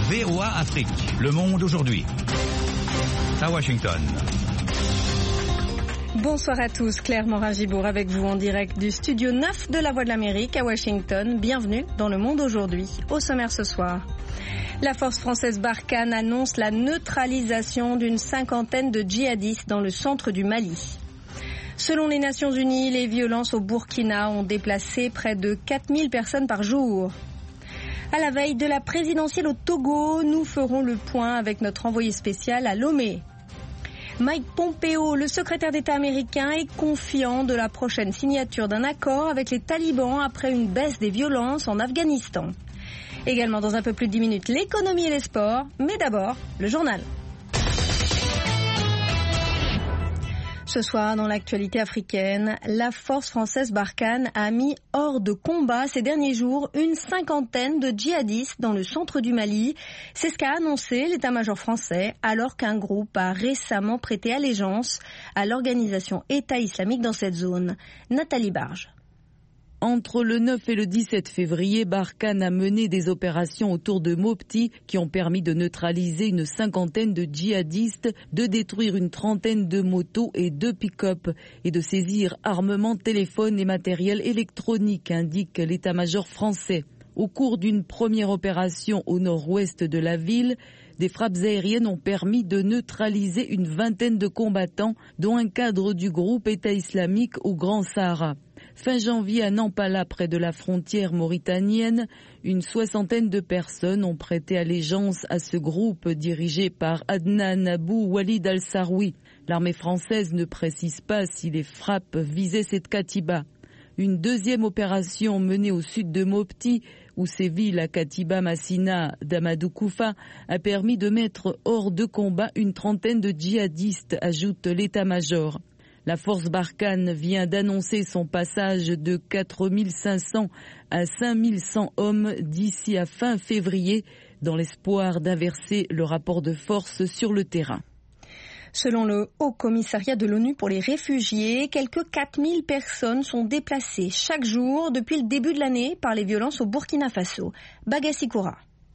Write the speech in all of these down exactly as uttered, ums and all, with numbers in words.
V O A Afrique, Le Monde aujourd'hui. À Washington. Bonsoir à tous, Claire Morin-Gibour avec vous en direct du studio neuf de La Voix de l'Amérique à Washington. Bienvenue dans Le Monde aujourd'hui. Au sommaire ce soir, la force française Barkhane annonce la neutralisation d'une cinquantaine de djihadistes dans le centre du Mali. Selon les Nations Unies, les violences au Burkina ont déplacé près de quatre mille personnes par jour. À la veille de la présidentielle au Togo, nous ferons le point avec notre envoyé spécial à Lomé. Mike Pompeo, le secrétaire d'État américain, est confiant de la prochaine signature d'un accord avec les talibans après une baisse des violences en Afghanistan. Également dans un peu plus de dix minutes, l'économie et les sports, mais d'abord, le journal. Ce soir, dans l'actualité africaine, la force française Barkhane a mis hors de combat ces derniers jours une cinquantaine de djihadistes dans le centre du Mali. C'est ce qu'a annoncé l'état-major français alors qu'un groupe a récemment prêté allégeance à l'organisation État islamique dans cette zone. Nathalie Barge. Entre le neuf et le dix-sept février, Barkhane a mené des opérations autour de Mopti qui ont permis de neutraliser une cinquantaine de djihadistes, de détruire une trentaine de motos et deux pick-up et de saisir armements, téléphones et matériel électronique, indique l'état-major français. Au cours d'une première opération au nord-ouest de la ville, des frappes aériennes ont permis de neutraliser une vingtaine de combattants, dont un cadre du groupe État islamique au Grand Sahara. Fin janvier, à Nampala, près de la frontière mauritanienne, une soixantaine de personnes ont prêté allégeance à ce groupe dirigé par Adnan Abou Walid al-Saroui. L'armée française ne précise pas si les frappes visaient cette katiba. Une deuxième opération menée au sud de Mopti, où sévit la katiba Massina d'Amadou Koufa, a permis de mettre hors de combat une trentaine de djihadistes, ajoute l'état-major. La force Barkhane vient d'annoncer son passage de quatre mille cinq cents à cinq mille cent hommes d'ici à fin février, dans l'espoir d'inverser le rapport de force sur le terrain. Selon le Haut Commissariat de l'ONU pour les réfugiés, quelques quatre mille personnes sont déplacées chaque jour depuis le début de l'année par les violences au Burkina Faso. Bagassi Koura.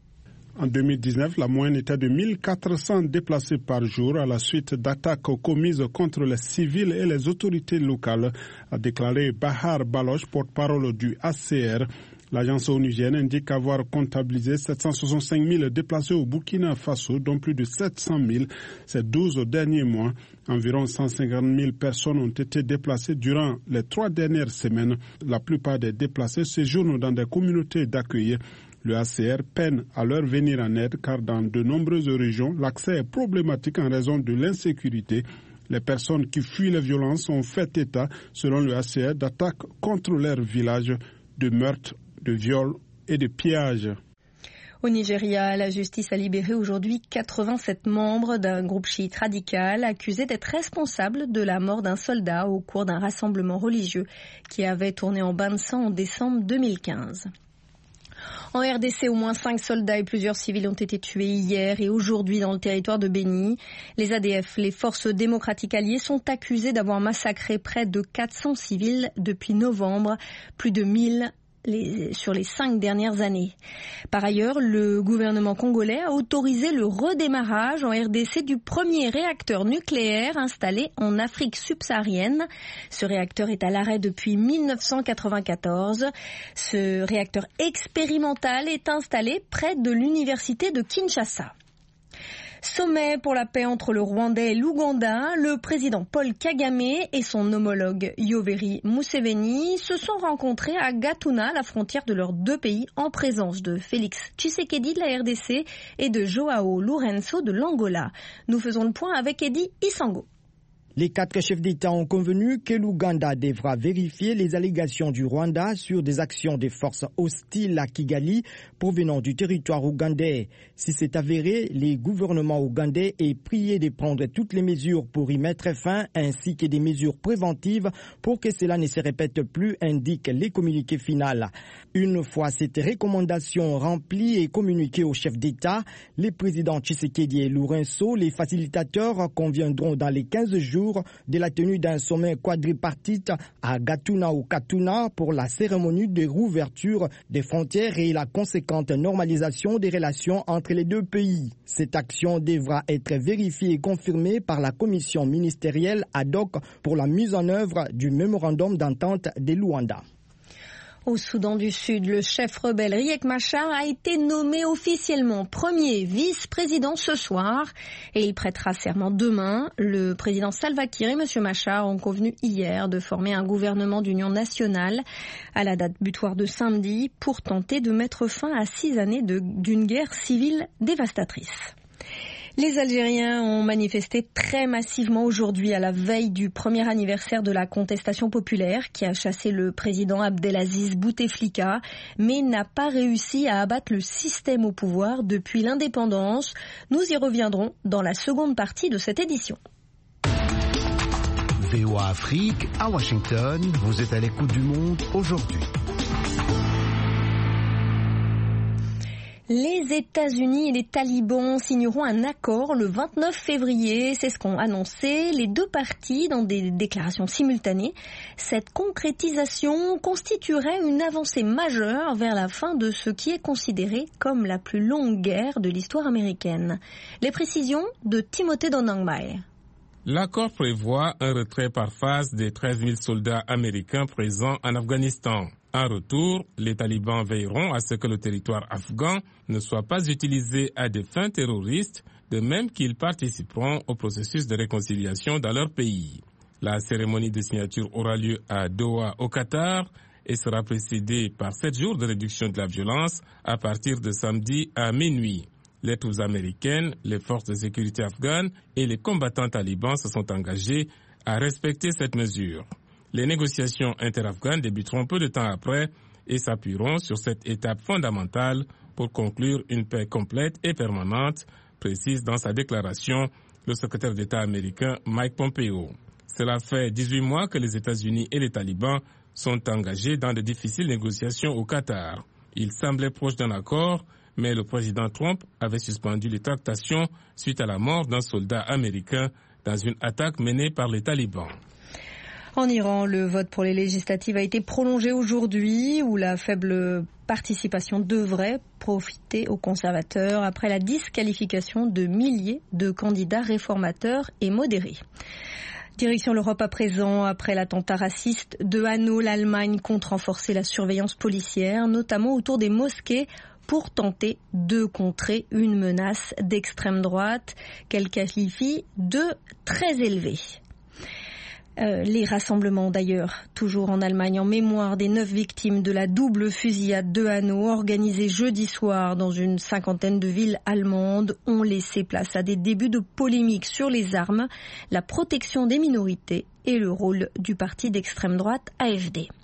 En deux mille dix-neuf, la moyenne était de mille quatre cents déplacés par jour à la suite d'attaques commises contre les civils et les autorités locales, a déclaré Bahar Baloch, porte-parole du H C R. L'agence onusienne indique avoir comptabilisé sept cent soixante-cinq mille déplacés au Burkina Faso, dont plus de sept cent mille ces douze derniers mois. Environ cent cinquante mille personnes ont été déplacées durant les trois dernières semaines. La plupart des déplacés séjournent dans des communautés d'accueil. Le H C R peine à leur venir en aide car dans de nombreuses régions, l'accès est problématique en raison de l'insécurité. Les personnes qui fuient les violences ont fait état, selon le H C R, d'attaques contre leurs villages, de meurtres, de viols et de pillages. Au Nigeria, la justice a libéré aujourd'hui quatre-vingt-sept membres d'un groupe chiite radical accusé d'être responsable de la mort d'un soldat au cours d'un rassemblement religieux qui avait tourné en bain de sang en décembre deux mille quinze. En R D C, au moins cinq soldats et plusieurs civils ont été tués hier et aujourd'hui dans le territoire de Béni. Les A D F, les forces démocratiques alliées, sont accusées d'avoir massacré près de quatre cents civils depuis novembre, plus de mille Les, sur les cinq dernières années. Par ailleurs, le gouvernement congolais a autorisé le redémarrage en R D C du premier réacteur nucléaire installé en Afrique subsaharienne. Ce réacteur est à l'arrêt depuis mille neuf cent quatre-vingt-quatorze. Ce réacteur expérimental est installé près de l'université de Kinshasa. Sommet pour la paix entre le Rwanda et l'Ouganda, le président Paul Kagame et son homologue Yoweri Museveni se sont rencontrés à Gatuna, la frontière de leurs deux pays, en présence de Félix Tshisekedi de la R D C et de Joao Lourenço de l'Angola. Nous faisons le point avec Eddie Isango. Les quatre chefs d'État ont convenu que l'Ouganda devra vérifier les allégations du Rwanda sur des actions des forces hostiles à Kigali provenant du territoire ougandais. Si c'est avéré, les gouvernements ougandais est prié de prendre toutes les mesures pour y mettre fin, ainsi que des mesures préventives pour que cela ne se répète plus, indiquent les communiqués finaux. Une fois cette recommandation remplie et communiquée aux chefs d'État, les présidents Tshisekedi et Lourenço, les facilitateurs, conviendront dans les quinze jours jours de la tenue d'un sommet quadripartite à Gatuna ou Katuna pour la cérémonie de rouverture des frontières et la conséquente normalisation des relations entre les deux pays. Cette action devra être vérifiée et confirmée par la commission ministérielle ad hoc pour la mise en œuvre du mémorandum d'entente de Luanda. Au Soudan du Sud, le chef rebelle Riek Machar a été nommé officiellement premier vice-président ce soir et il prêtera serment demain. Le président Salva Kiir et M. Machar ont convenu hier de former un gouvernement d'union nationale à la date butoir de samedi pour tenter de mettre fin à six années de, d'une guerre civile dévastatrice. Les Algériens ont manifesté très massivement aujourd'hui à la veille du premier anniversaire de la contestation populaire qui a chassé le président Abdelaziz Bouteflika, mais n'a pas réussi à abattre le système au pouvoir depuis l'indépendance. Nous y reviendrons dans la seconde partie de cette édition. V O A Afrique, à Washington, vous êtes à l'écoute du monde aujourd'hui. Les États-Unis et les talibans signeront un accord le vingt-neuf février. C'est ce qu'ont annoncé les deux parties dans des déclarations simultanées. Cette concrétisation constituerait une avancée majeure vers la fin de ce qui est considéré comme la plus longue guerre de l'histoire américaine. Les précisions de Timothée Donangmai. L'accord prévoit un retrait par phase des treize mille soldats américains présents en Afghanistan. En retour, les talibans veilleront à ce que le territoire afghan ne soit pas utilisé à des fins terroristes, de même qu'ils participeront au processus de réconciliation dans leur pays. La cérémonie de signature aura lieu à Doha, au Qatar, et sera précédée par sept jours de réduction de la violence à partir de samedi à minuit. Les troupes américaines, les forces de sécurité afghanes et les combattants talibans se sont engagés à respecter cette mesure. Les négociations interafghanes débuteront peu de temps après et s'appuieront sur cette étape fondamentale pour conclure une paix complète et permanente, précise dans sa déclaration le secrétaire d'État américain Mike Pompeo. Cela fait dix-huit mois que les États-Unis et les talibans sont engagés dans de difficiles négociations au Qatar. Ils semblaient proches d'un accord, mais le président Trump avait suspendu les tractations suite à la mort d'un soldat américain dans une attaque menée par les talibans. En Iran, le vote pour les législatives a été prolongé aujourd'hui, où la faible participation devrait profiter aux conservateurs après la disqualification de milliers de candidats réformateurs et modérés. Direction l'Europe à présent, après l'attentat raciste de Hanau, l'Allemagne compte renforcer la surveillance policière, notamment autour des mosquées, pour tenter de contrer une menace d'extrême droite qu'elle qualifie de très élevée. Euh, les rassemblements d'ailleurs, toujours en Allemagne, en mémoire des neuf victimes de la double fusillade de Hanau organisée jeudi soir dans une cinquantaine de villes allemandes, ont laissé place à des débuts de polémiques sur les armes, la protection des minorités et le rôle du parti d'extrême droite A F D.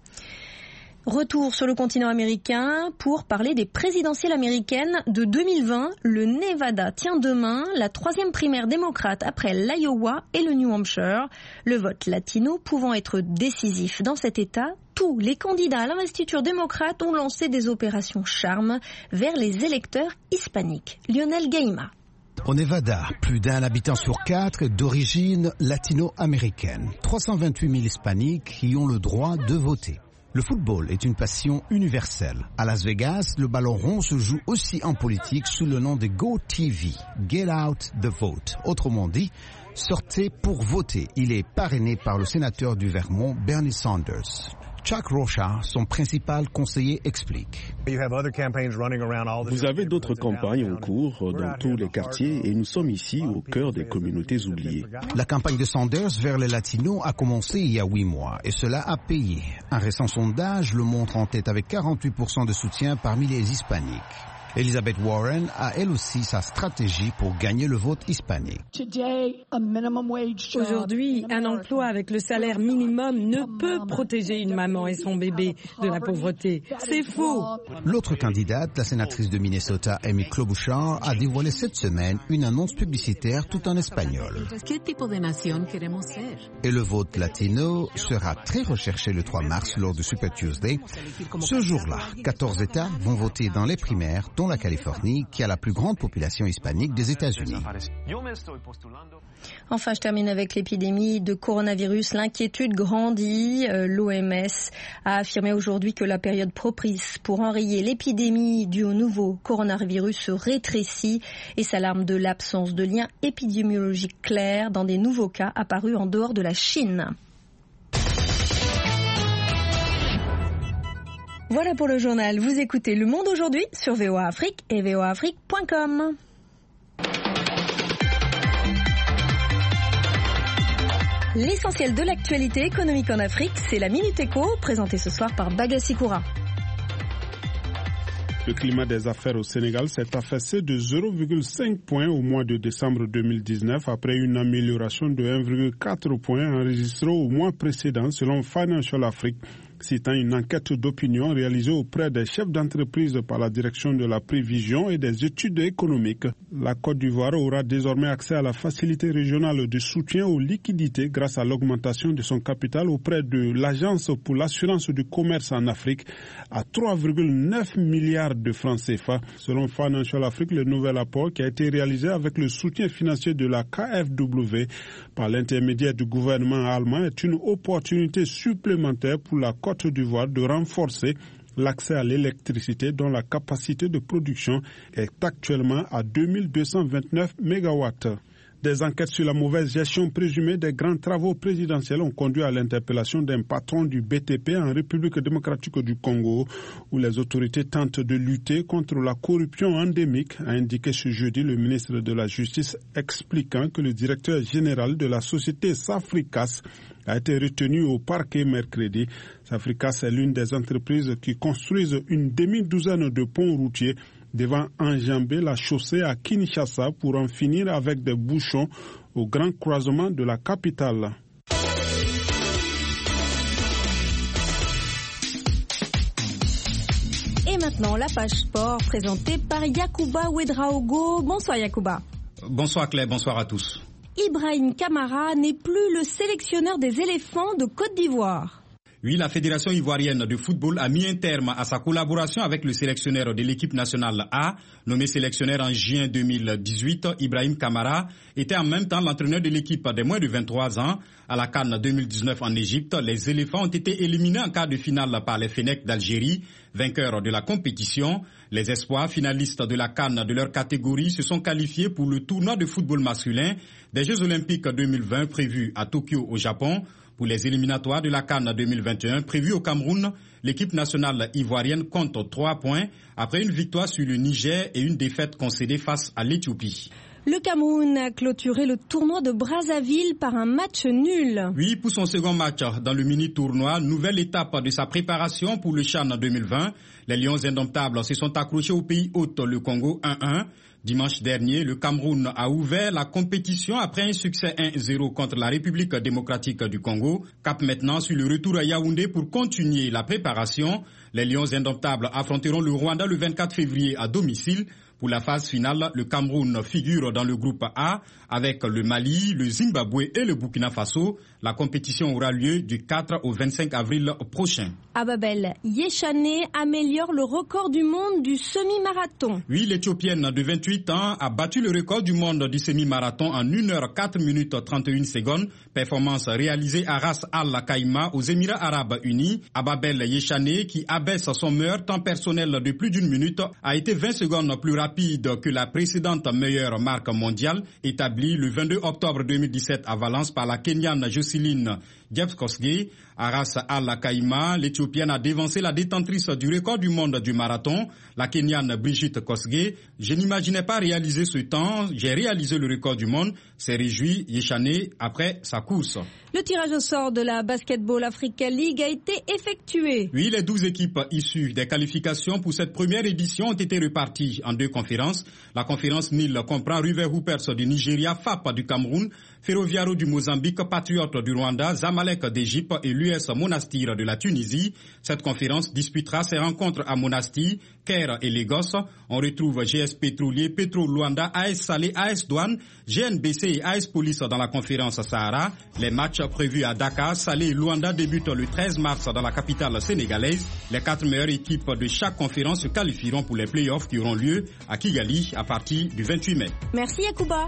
Retour sur le continent américain pour parler des présidentielles américaines de deux mille vingt. Le Nevada tient demain la troisième primaire démocrate après l'Iowa et le New Hampshire. Le vote latino pouvant être décisif dans cet État, tous les candidats à l'investiture démocrate ont lancé des opérations charme vers les électeurs hispaniques. Lionel Gaima. Au Nevada, plus d'un habitant sur quatre est d'origine latino-américaine. trois cent vingt-huit mille hispaniques y ont le droit de voter. Le football est une passion universelle. À Las Vegas, le ballon rond se joue aussi en politique sous le nom de Go T V, Get Out the Vote. Autrement dit, sortez pour voter. Il est parrainé par le sénateur du Vermont, Bernie Sanders. Chuck Rocha, son principal conseiller, explique. Vous avez d'autres campagnes en cours dans tous les quartiers et nous sommes ici au cœur des communautés oubliées. La campagne de Sanders vers les Latinos a commencé il y a huit mois et cela a payé. Un récent sondage le montre en tête avec quarante-huit pour cent de soutien parmi les hispaniques. Elizabeth Warren a elle aussi sa stratégie pour gagner le vote hispanique. Aujourd'hui, un emploi avec le salaire minimum ne peut protéger une maman et son bébé de la pauvreté. C'est faux. L'autre candidate, la sénatrice de Minnesota, Amy Klobuchar, a dévoilé cette semaine une annonce publicitaire tout en espagnol. Et le vote latino sera très recherché le trois mars lors du Super Tuesday. Ce jour-là, quatorze États vont voter dans les primaires, dont la Californie, qui a la plus grande population hispanique des États-Unis. Enfin, je termine avec l'épidémie de coronavirus. L'inquiétude grandit. L'O M S a affirmé aujourd'hui que la période propice pour enrayer l'épidémie due au nouveau coronavirus se rétrécit et s'alarme de l'absence de lien épidémiologique clair dans des nouveaux cas apparus en dehors de la Chine. Voilà pour le journal. Vous écoutez Le Monde aujourd'hui sur V O A Afrique et v o a afrique point com. L'essentiel de l'actualité économique en Afrique, c'est la Minute Éco, présentée ce soir par Bagassi Koura. Le climat des affaires au Sénégal s'est affaissé de zéro virgule cinq points au mois de décembre deux mille dix-neuf après une amélioration de un virgule quatre points enregistrée au mois précédent selon Financial Afrique, citant une enquête d'opinion réalisée auprès des chefs d'entreprise par la direction de la prévision et des études économiques. La Côte d'Ivoire aura désormais accès à la facilité régionale de soutien aux liquidités grâce à l'augmentation de son capital auprès de l'Agence pour l'assurance du commerce en Afrique à trois virgule neuf milliards de francs C F A. Selon Financial Afrique, le nouvel apport qui a été réalisé avec le soutien financier de la K F W par l'intermédiaire du gouvernement allemand est une opportunité supplémentaire pour la Côte d'Ivoire de renforcer l'accès à l'électricité dont la capacité de production est actuellement à deux mille deux cent vingt-neuf mégawatts. Des enquêtes sur la mauvaise gestion présumée des grands travaux présidentiels ont conduit à l'interpellation d'un patron du B T P en République démocratique du Congo, où les autorités tentent de lutter contre la corruption endémique, a indiqué ce jeudi le ministre de la Justice, expliquant que le directeur général de la société Safricas a été retenu au parquet mercredi. Safricas est l'une des entreprises qui construisent une demi-douzaine de ponts routiers devant enjamber la chaussée à Kinshasa pour en finir avec des bouchons au grand croisement de la capitale. Et maintenant, la page sport présentée par Yacouba Ouedraogo. Bonsoir Yacouba. Bonsoir Claire, bonsoir à tous. Ibrahim Kamara n'est plus le sélectionneur des éléphants de Côte d'Ivoire. Oui, la Fédération ivoirienne de football a mis un terme à sa collaboration avec le sélectionneur de l'équipe nationale A, nommé sélectionneur en juin deux mille dix-huit. Ibrahim Kamara était en même temps l'entraîneur de l'équipe des moins de vingt-trois ans. À la CAN deux mille dix-neuf en Égypte, les éléphants ont été éliminés en quart de finale par les Fennecs d'Algérie, vainqueurs de la compétition. Les espoirs finalistes de la CAN de leur catégorie se sont qualifiés pour le tournoi de football masculin des Jeux Olympiques deux mille vingt prévus à Tokyo au Japon. Pour les éliminatoires de la CAN deux mille vingt et un prévus au Cameroun, l'équipe nationale ivoirienne compte trois points après une victoire sur le Niger et une défaite concédée face à l'Éthiopie. Le Cameroun a clôturé le tournoi de Brazzaville par un match nul. Oui, pour son second match dans le mini-tournoi, nouvelle étape de sa préparation pour le CHAN deux mille vingt. Les Lions indomptables se sont accrochés au pays hôte, le Congo un un. Dimanche dernier, le Cameroun a ouvert la compétition après un succès un zéro contre la République démocratique du Congo. Cap maintenant sur le retour à Yaoundé pour continuer la préparation. Les Lions indomptables affronteront le Rwanda le vingt-quatre février à domicile. Pour la phase finale, le Cameroun figure dans le groupe A avec le Mali, le Zimbabwe et le Burkina Faso. La compétition aura lieu du quatre au vingt-cinq avril prochain. Ababel Yeshane améliore le record du monde du semi-marathon. Oui, l'Éthiopienne de vingt-huit ans a battu le record du monde du semi-marathon en une heure quatre minutes trente et une secondes. Performance réalisée à Ras Al Khaimah aux Émirats Arabes Unis. Ababel Yeshane, qui abaisse son meilleur temps personnel de plus d'une minute, a été vingt secondes plus rapide que la précédente meilleure marque mondiale établie le vingt-deux octobre deux mille dix-sept à Valence par la Kenyane Jocelyn Jepkosgei. À Ras Al Khaimah, l'Éthiopienne a dévancé la détentrice du record du monde du marathon, la Kenyane Brigitte Kosgei. Je n'imaginais pas réaliser ce temps, j'ai réalisé le record du monde, s'est réjoui Yeshane après sa course. Le tirage au sort de la Basketball Africa League a été effectué. Oui, les douze équipes issues des qualifications pour cette première édition ont été réparties en deux conférences. La conférence Nil comprend River Hoopers du Nigeria, F A P du Cameroun, Ferroviaro du Mozambique, Patriote du Rwanda, Zamalek d'Égypte et l'U S Monastir de la Tunisie. Cette conférence disputera ses rencontres à Monastir, Caire et Lagos. On retrouve G S Pétrolier, Petro Luanda, A S Salé, A S Douane, G N B C et A S Police dans la conférence Sahara. Les matchs prévus à Dakar, Salé et Luanda débutent le treize mars dans la capitale sénégalaise. Les quatre meilleures équipes de chaque conférence se qualifieront pour les playoffs qui auront lieu à Kigali à partir du vingt-huit mai. Merci Yacouba.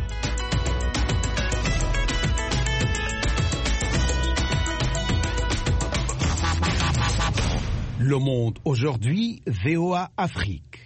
Le Monde aujourd'hui, V O A Afrique.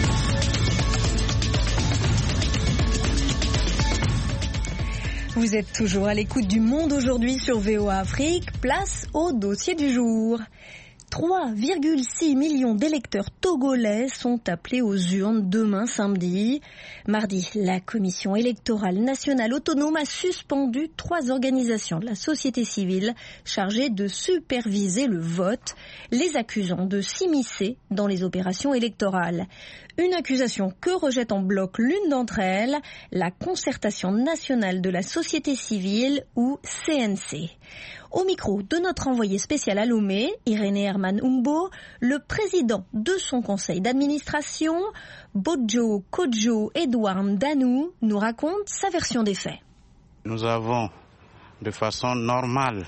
Vous êtes toujours à l'écoute du Monde aujourd'hui sur V O A Afrique. Place au dossier du jour. trois virgule six millions d'électeurs togolais sont appelés aux urnes demain samedi. Mardi, la Commission électorale nationale autonome a suspendu trois organisations de la société civile chargées de superviser le vote, les accusant de s'immiscer dans les opérations électorales. Une accusation que rejette en bloc l'une d'entre elles, la Concertation nationale de la société civile ou C N C. Au micro de notre envoyé spécial à Lomé, Irénée Herman Umbo, le président de son conseil d'administration, Bodjo Kodjo Edouard Danou, nous raconte sa version des faits. Nous avons de façon normale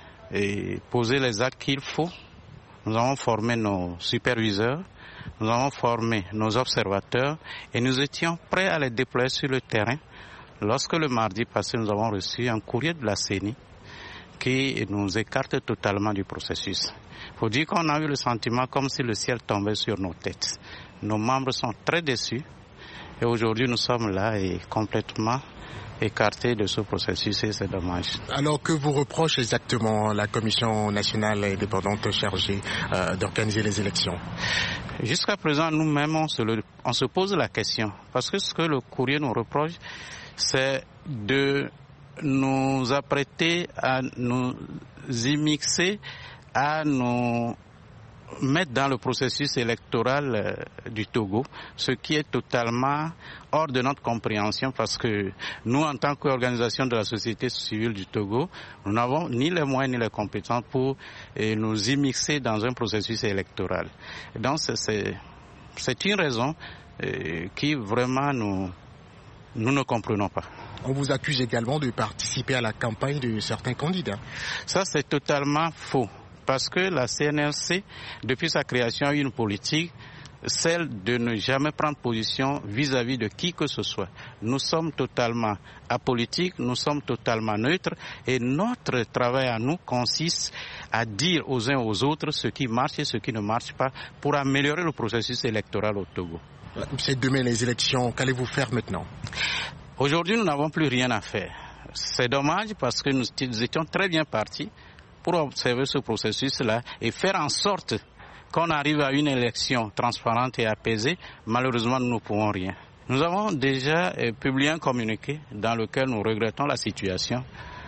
et posé les actes qu'il faut. Nous avons formé nos superviseurs, nous avons formé nos observateurs et nous étions prêts à les déployer sur le terrain lorsque le mardi passé nous avons reçu un courrier de la C E N I qui nous écarte totalement du processus. Il faut dire qu'on a eu le sentiment comme si le ciel tombait sur nos têtes. Nos membres sont très déçus et aujourd'hui nous sommes là et complètement écartés de ce processus et c'est dommage. Alors que vous reproche exactement la Commission nationale indépendante chargée euh, d'organiser les élections? Jusqu'à présent, nous-mêmes, on se, le, on se pose la question parce que ce que le courrier nous reproche, c'est de nous apprêter à nous immixer, à nous mettre dans le processus électoral du Togo, ce qui est totalement hors de notre compréhension parce que nous, en tant qu'organisation de la société civile du Togo, nous n'avons ni les moyens ni les compétences pour nous immixer dans un processus électoral. Donc c'est, c'est une raison qui vraiment nous, nous ne comprenons pas. On vous accuse également de participer à la campagne de certains candidats. Ça, c'est totalement faux. Parce que la C N R C, depuis sa création, a eu une politique, celle de ne jamais prendre position vis-à-vis de qui que ce soit. Nous sommes totalement apolitiques, nous sommes totalement neutres et notre travail à nous consiste à dire aux uns aux autres ce qui marche et ce qui ne marche pas pour améliorer le processus électoral au Togo. C'est demain les élections, qu'allez-vous faire maintenant? Aujourd'hui, nous n'avons plus rien à faire. C'est dommage parce que nous, nous étions très bien partis pour observer ce processus-là et faire en sorte qu'on arrive à une élection transparente et apaisée. Malheureusement, nous ne pouvons rien. Nous avons déjà euh, publié un communiqué dans lequel nous regrettons la situation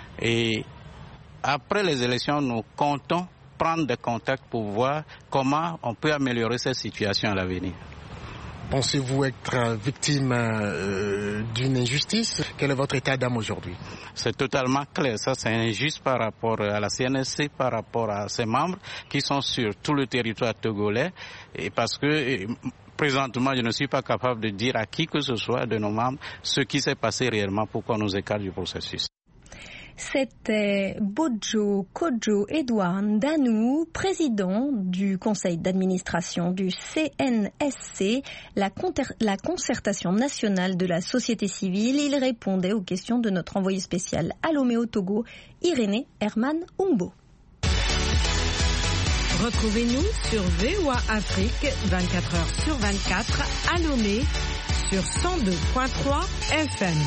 et après les élections, nous comptons prendre des contacts pour voir comment on peut améliorer cette situation à l'avenir. Pensez-vous être victime euh, d'une injustice? Quel est votre état d'âme aujourd'hui? C'est totalement clair. Ça, c'est injuste par rapport à la C N S C, par rapport à ses membres qui sont sur tout le territoire togolais. Et parce que présentement, je ne suis pas capable de dire à qui que ce soit de nos membres ce qui s'est passé réellement, pourquoi on nous écarte du processus. C'était Bodjo Kodjo Edouard Danou, président du conseil d'administration du C N S C, la, conter- la concertation nationale de la société civile. Il répondait aux questions de notre envoyé spécial à Lomé au Togo, Irénée Herman Umbo. Retrouvez-nous sur V O A Afrique, vingt-quatre heures sur vingt-quatre, à Lomé, sur cent deux virgule trois F M.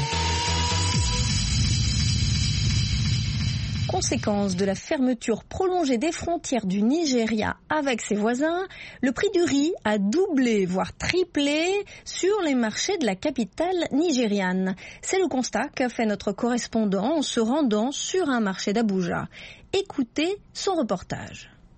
Conséquence de la fermeture prolongée des frontières du Nigeria avec ses voisins, le prix du riz a doublé, voire triplé, sur les marchés de la capitale nigériane. C'est le constat qu'a fait notre correspondant en se rendant sur un marché d'Abuja. Écoutez son reportage.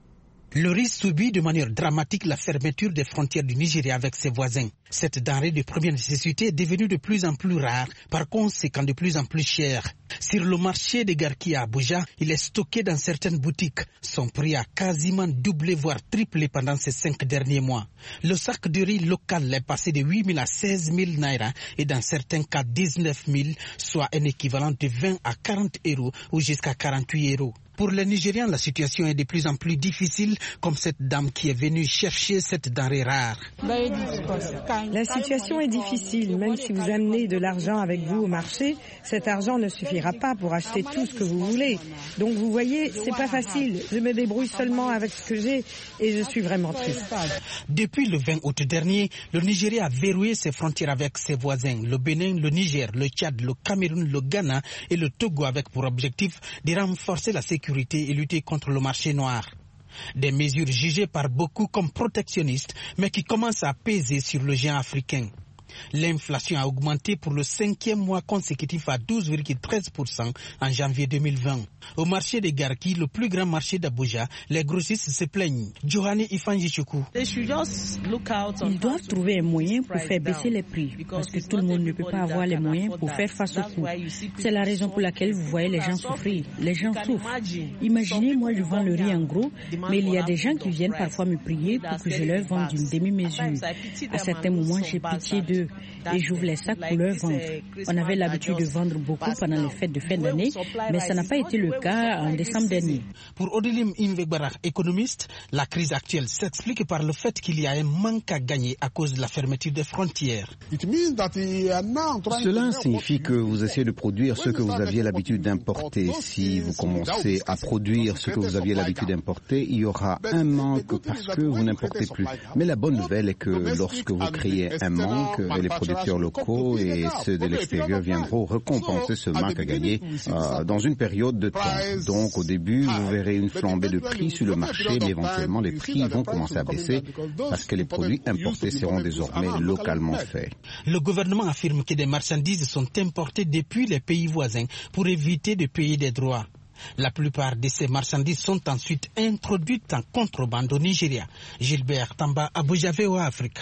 Le riz subit de manière dramatique la fermeture des frontières du Nigeria avec ses voisins. Cette denrée de première nécessité est devenue de plus en plus rare, par conséquent de plus en plus chère. Sur le marché de Garki à Abuja, il est stocké dans certaines boutiques. Son prix a quasiment doublé, voire triplé pendant ces cinq derniers mois. Le sac de riz local est passé de huit mille à seize mille naira et dans certains cas dix-neuf mille, soit un équivalent de vingt à quarante euros ou jusqu'à quarante-huit euros. Pour les Nigérians, la situation est de plus en plus difficile, comme cette dame qui est venue chercher cette denrée rare. La situation est difficile. Même si vous amenez de l'argent avec vous au marché, cet argent ne suffira pas pour acheter tout ce que vous voulez. Donc vous voyez, c'est pas facile. Je me débrouille seulement avec ce que j'ai et je suis vraiment triste. Depuis le vingt août dernier, le Nigeria a verrouillé ses frontières avec ses voisins, le Bénin, le Niger, le Tchad, le Cameroun, le Ghana et le Togo, avec pour objectif de renforcer la sécurité et lutter contre le marché noir. Des mesures jugées par beaucoup comme protectionnistes, mais qui commencent à peser sur le géant africain. L'inflation a augmenté pour le cinquième mois consécutif à douze virgule treize pour cent en janvier deux mille vingt. Au marché de Garki, le plus grand marché d'Abuja, les grossistes se plaignent. Johani Ifanjichuku. Ils doivent trouver un moyen pour faire baisser les prix, parce que tout le monde ne peut pas avoir les moyens pour faire face au coût. C'est la raison pour laquelle vous voyez les gens souffrir. Les gens souffrent. Imaginez, moi je vends le riz en gros, mais il y a des gens qui viennent parfois me prier pour que je leur vende une demi-mesure. À certains moments, j'ai pitié d'eux et j'ouvre les sacs pour leur vendre. On avait l'habitude de vendre beaucoup pendant les fêtes de fin d'année, mais ça n'a pas été le cas en décembre dernier. Pour Odilim Invegbara, économiste, la crise actuelle s'explique par le fait qu'il y a un manque à gagner à cause de la fermeture des frontières. Cela signifie que vous essayez de produire ce que vous aviez l'habitude d'importer. Si vous commencez à produire ce que vous aviez l'habitude d'importer, il y aura un manque parce que vous n'importez plus. Mais la bonne nouvelle est que lorsque vous créez un manque, les producteurs locaux et ceux de l'extérieur viendront récompenser ce manque à gagner euh, dans une période de temps. Donc au début, vous verrez une flambée de prix sur le marché, mais éventuellement les prix vont commencer à baisser parce que les produits importés seront désormais localement faits. Le gouvernement affirme que des marchandises sont importées depuis les pays voisins pour éviter de payer des droits. La plupart de ces marchandises sont ensuite introduites en contrebande au Nigeria. Gilbert Tamba, Abuja, V O A Afrique.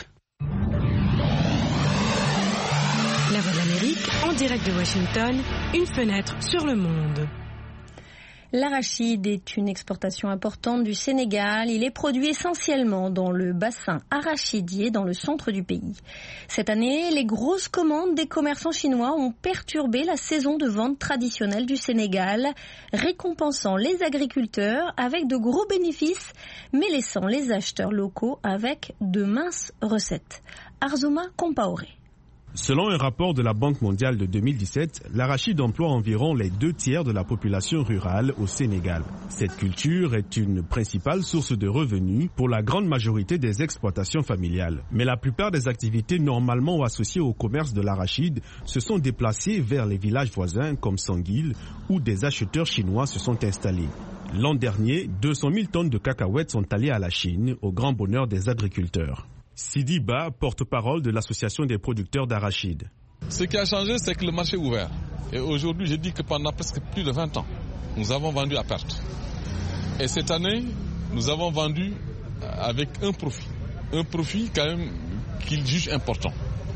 La Voix de l'Amérique, en direct de Washington, une fenêtre sur le monde. L'arachide est une exportation importante du Sénégal. Il est produit essentiellement dans le bassin arachidier dans le centre du pays. Cette année, les grosses commandes des commerçants chinois ont perturbé la saison de vente traditionnelle du Sénégal, récompensant les agriculteurs avec de gros bénéfices, mais laissant les acheteurs locaux avec de minces recettes. Arzuma Compaoré. Selon un rapport de la Banque mondiale de deux mille dix-sept, l'arachide emploie environ les deux tiers de la population rurale au Sénégal. Cette culture est une principale source de revenus pour la grande majorité des exploitations familiales. Mais la plupart des activités normalement associées au commerce de l'arachide se sont déplacées vers les villages voisins comme Sanguil, où des acheteurs chinois se sont installés. L'an dernier, deux cent mille tonnes de cacahuètes sont allées à la Chine, au grand bonheur des agriculteurs. Sidi Ba, porte-parole de l'association des producteurs d'arachide. Ce qui a changé, c'est que le marché est ouvert. Et aujourd'hui, je dis que pendant presque plus de vingt ans, nous avons vendu à perte. Et cette année, nous avons vendu avec un profit. Un profit quand même qu'ils jugent important.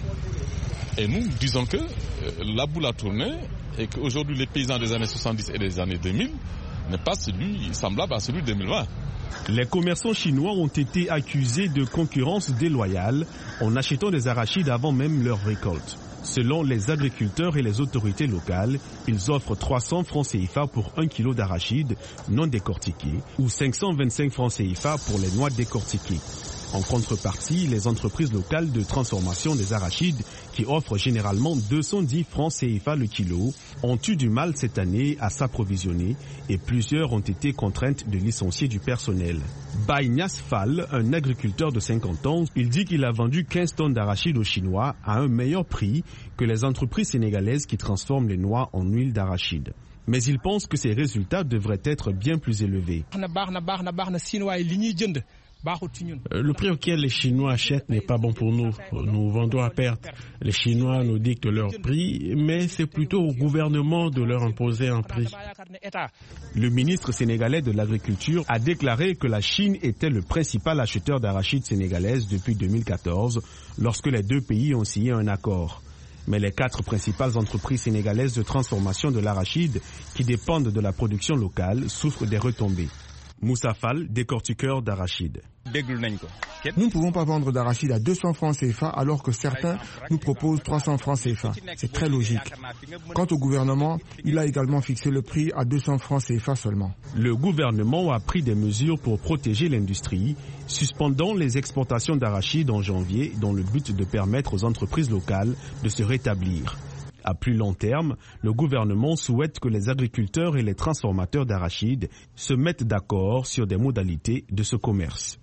Et nous disons que la boule a tourné et qu'aujourd'hui, les paysans des années soixante-dix et des années deux mille n'est pas celui semblable à celui de deux mille vingt. Les commerçants chinois ont été accusés de concurrence déloyale en achetant des arachides avant même leur récolte. Selon les agriculteurs et les autorités locales, ils offrent trois cents francs C F A pour un kilo d'arachides non décortiqués ou cinq cent vingt-cinq francs C F A pour les noix décortiquées. En contrepartie, les entreprises locales de transformation des arachides, qui offrent généralement deux cent dix francs C F A le kilo, ont eu du mal cette année à s'approvisionner et plusieurs ont été contraintes de licencier du personnel. Baïnias Fall, un agriculteur de cinquante ans, il dit qu'il a vendu quinze tonnes d'arachides aux Chinois à un meilleur prix que les entreprises sénégalaises qui transforment les noix en huile d'arachide. Mais il pense que ces résultats devraient être bien plus élevés. Le prix auquel les Chinois achètent n'est pas bon pour nous. Nous vendons à perte. Les Chinois nous dictent leur prix, mais c'est plutôt au gouvernement de leur imposer un prix. Le ministre sénégalais de l'Agriculture a déclaré que la Chine était le principal acheteur d'arachide sénégalaise depuis deux mille quatorze, lorsque les deux pays ont signé un accord. Mais les quatre principales entreprises sénégalaises de transformation de l'arachide, qui dépendent de la production locale, souffrent des retombées. Moussa Fall, décortiqueur d'arachide. Nous ne pouvons pas vendre d'arachide à deux cents francs C F A alors que certains nous proposent trois cents francs C F A. C'est très logique. Quant au gouvernement, il a également fixé le prix à deux cents francs C F A seulement. Le gouvernement a pris des mesures pour protéger l'industrie, suspendant les exportations d'arachide en janvier dans le but de permettre aux entreprises locales de se rétablir. À plus long terme, le gouvernement souhaite que les agriculteurs et les transformateurs d'arachide se mettent d'accord sur des modalités de ce commerce.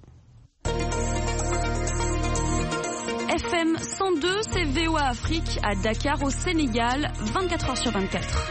F M cent deux, c'est V O A Afrique à Dakar au Sénégal, vingt-quatre heures sur vingt-quatre.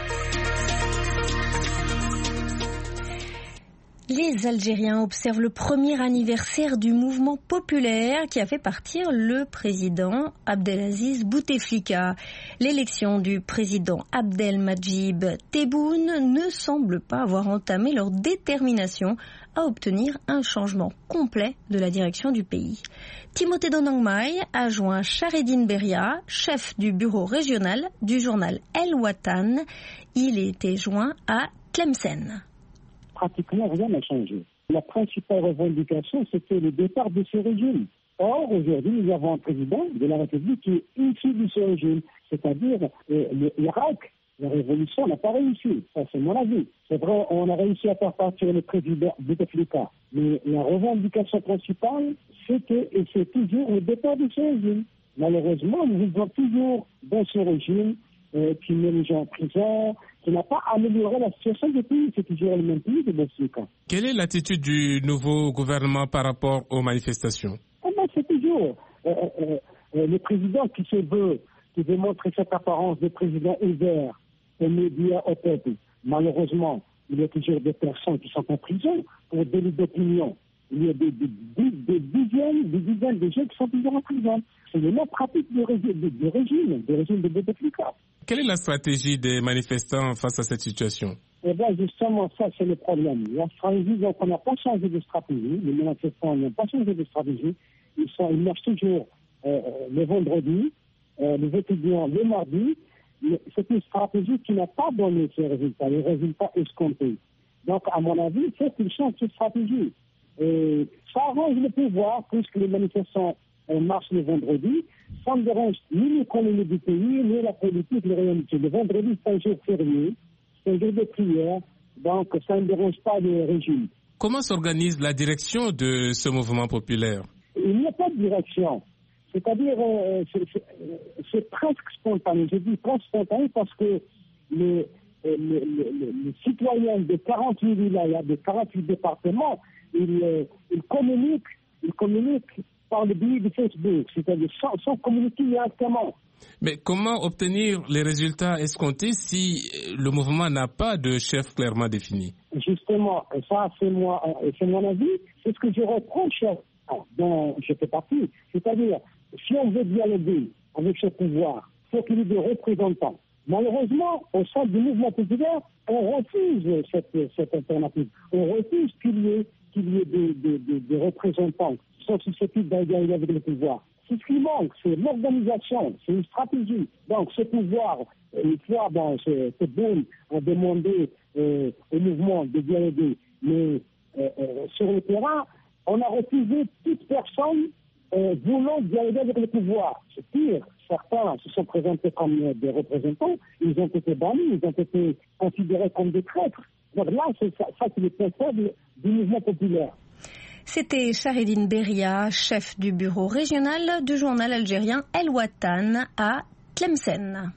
Les Algériens observent le premier anniversaire du mouvement populaire qui a fait partir le président Abdelaziz Bouteflika. L'élection du président Abdelmadjid Tebboune ne semble pas avoir entamé leur détermination à obtenir un changement complet de la direction du pays. Timothée Donangmai a joint Charedine Beria, chef du bureau régional du journal El Watan. Il était joint à Tlemcen. Pratiquement rien n'a changé. La principale revendication, c'était le départ de ce régime. Or, aujourd'hui, nous avons un président de la République qui est issu de ce régime, c'est-à-dire euh, l'Irak. La révolution n'a pas réussi, ça c'est mon avis. C'est vrai, on a réussi à faire partir le président Bouteflika, mais la revendication principale, c'était et c'est toujours le départ de ce régime. Malheureusement, nous vivons toujours dans ce régime euh, qui met les gens en prison, qui n'a pas amélioré la situation du pays. C'est toujours le même pays de Bouteflika. Quelle est l'attitude du nouveau gouvernement par rapport aux manifestations? Eh ben, c'est toujours euh, euh, euh, le président qui se veut, qui veut montrer cette apparence de président ouvert aux médias, au peuple. Malheureusement, il y a toujours des personnes qui sont en prison pour délit d'opinion. Il y a des, des, des, des dizaines, des dizaines de gens qui sont toujours en prison. C'est le même pratique du régime, du régime, du régime de Bouteflika. Quelle est la stratégie des manifestants face à cette situation? Eh bien, justement, ça, c'est le problème. La stratégie, donc, on n'a pas changé de stratégie. Les manifestants n'ont pas changé de stratégie. Ils, sont, ils marchent toujours euh, le vendredi, euh, les étudiants le mardi. C'est une stratégie qui n'a pas donné ces résultats, les résultats escomptés. Donc, à mon avis, il faut qu'ils changent de stratégie. Et ça arrange le pouvoir, puisque les manifestants euh, marchent le vendredi. Ça ne dérange ni l'économie du pays, ni la politique, les réalités. Le vendredi, c'est un jour férié, c'est un jour de prière, donc ça ne dérange pas le régime. Comment s'organise la direction de ce mouvement populaire? Il n'y a pas de direction. C'est-à-dire, euh, c'est, c'est, c'est presque spontané. Je dis presque spontané parce que les, les, les, les, les citoyens de quarante-huit villages, de quarante-huit départements, ils, ils communiquent, ils communiquent par le biais de Facebook, c'est-à-dire sans, sans communiquer directement. Mais comment obtenir les résultats escomptés si le mouvement n'a pas de chef clairement défini? Justement, ça c'est, moi, c'est mon avis, c'est ce que je reproche dont je fais partie. C'est-à-dire, si on veut dialoguer avec ce pouvoir, il faut qu'il y ait des représentants. Malheureusement, au sein du mouvement populaire, on refuse cette, cette alternative. On refuse qu'il y ait, qu'il y ait des, des, des, des représentants qui sont susceptibles d'un dialogue avec le pouvoir. C'est ce qui manque, c'est l'organisation, c'est une stratégie. Donc ce pouvoir, une fois dans ce, ce boom, a demandé euh, au mouvement de dialoguer. Mais euh, euh, sur le terrain, on a refusé toute personne euh, voulant dialoguer avec le pouvoir. C'est pire, certains se sont présentés comme des représentants, ils ont été bannis, ils ont été considérés comme des traîtres. Donc là, c'est, ça, ça c'est le point faible du mouvement populaire. C'était Charedine Beria, chef du bureau régional du journal algérien El Watan à Tlemcen.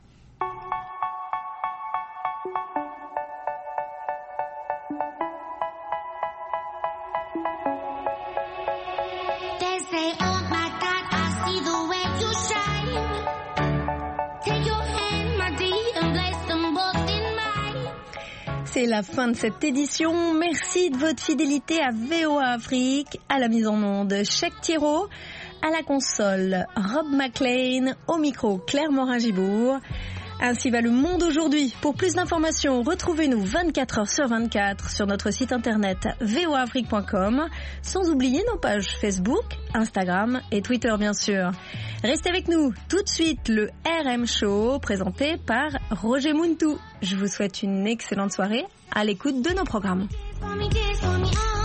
c'est la fin de cette édition. Merci de votre fidélité à V O A Afrique, à la mise en onde Cheikh Thiro, à la console Rob McLean, au micro Claire Morin-Gibourg. Ainsi va le monde aujourd'hui. Pour plus d'informations, retrouvez-nous vingt-quatre heures sur vingt-quatre sur notre site internet v o afrique point com, sans oublier nos pages Facebook, Instagram et Twitter bien sûr. Restez avec nous, tout de suite le R M Show présenté par Roger Muntu. Je vous souhaite une excellente soirée à l'écoute de nos programmes.